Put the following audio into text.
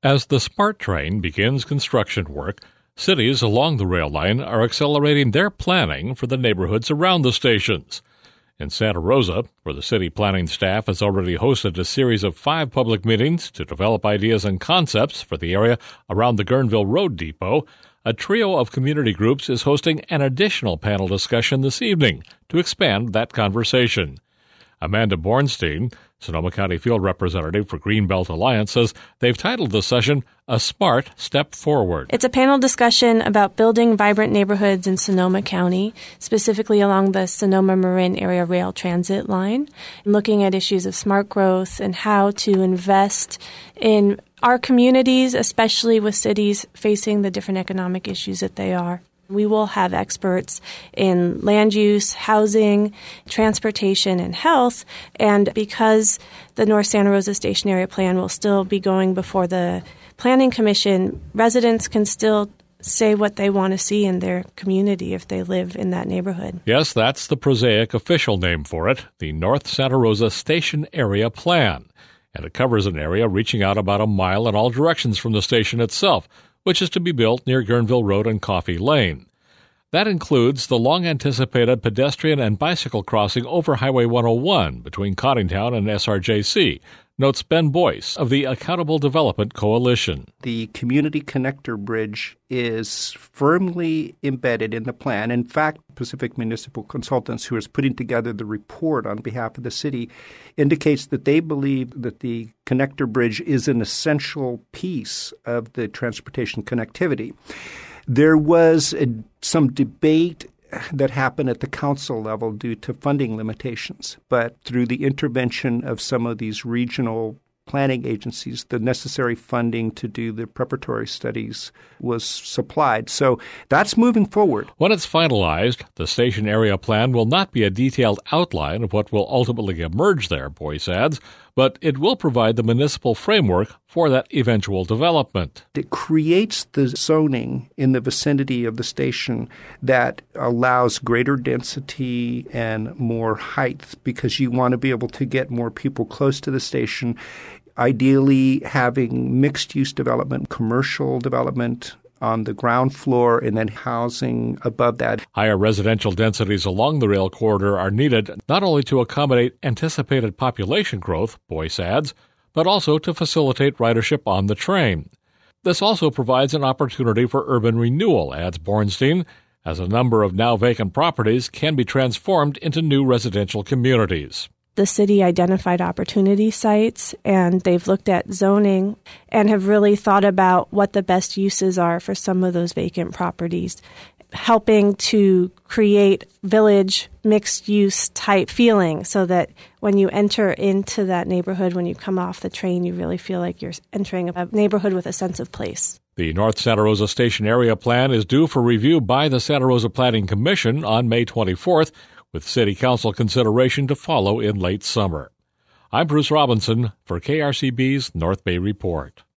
As the SMART train begins construction work, cities along the rail line are accelerating their planning for the neighborhoods around the stations. In Santa Rosa, where the city planning staff has already hosted a series of 5 public meetings to develop ideas and concepts for the area around the Guerneville Road Depot, a trio of community groups is hosting an additional panel discussion this evening to expand that conversation. Amanda Bornstein, Sonoma County Field Representative for Greenbelt Alliance, says they've titled the session A Smart Step Forward. It's a panel discussion about building vibrant neighborhoods in Sonoma County, specifically along the Sonoma-Marin area rail transit line, looking at issues of smart growth and how to invest in our communities, especially with cities facing the different economic issues that they are. We will have experts in land use, housing, transportation, and health. And because the North Santa Rosa Station Area Plan will still be going before the Planning Commission, residents can still say what they want to see in their community if they live in that neighborhood. Yes, that's the prosaic official name for it, the North Santa Rosa Station Area Plan. And it covers an area reaching out about a mile in all directions from the station itself, which is to be built near Guerneville Road and Coffee Lane. That includes the long-anticipated pedestrian and bicycle crossing over Highway 101 between Cottingtown and SRJC, notes Ben Boyce of the Accountable Development Coalition. The Community Connector Bridge is firmly embedded in the plan. In fact, Pacific Municipal Consultants, who is putting together the report on behalf of the city, indicates that they believe that the connector bridge is an essential piece of the transportation connectivity. There was some debate that happened at the council level due to funding limitations, but through the intervention of some of these regional planning agencies, the necessary funding to do the preparatory studies was supplied. So that's moving forward. When it's finalized, the station area plan will not be a detailed outline of what will ultimately emerge there, Boyce adds, but it will provide the municipal framework for that eventual development. It creates the zoning in the vicinity of the station that allows greater density and more height because you want to be able to get more people close to the station, ideally having mixed-use development, commercial development on the ground floor, and then housing above that. Higher residential densities along the rail corridor are needed not only to accommodate anticipated population growth, Boyce adds, but also to facilitate ridership on the train. This also provides an opportunity for urban renewal, adds Bornstein, as a number of now vacant properties can be transformed into new residential communities. The city identified opportunity sites, and they've looked at zoning and have really thought about what the best uses are for some of those vacant properties, helping to create village mixed-use type feeling so that when you enter into that neighborhood, when you come off the train, you really feel like you're entering a neighborhood with a sense of place. The North Santa Rosa Station Area Plan is due for review by the Santa Rosa Planning Commission on May 24th, with City Council consideration to follow in late summer. I'm Bruce Robinson for KRCB's North Bay Report.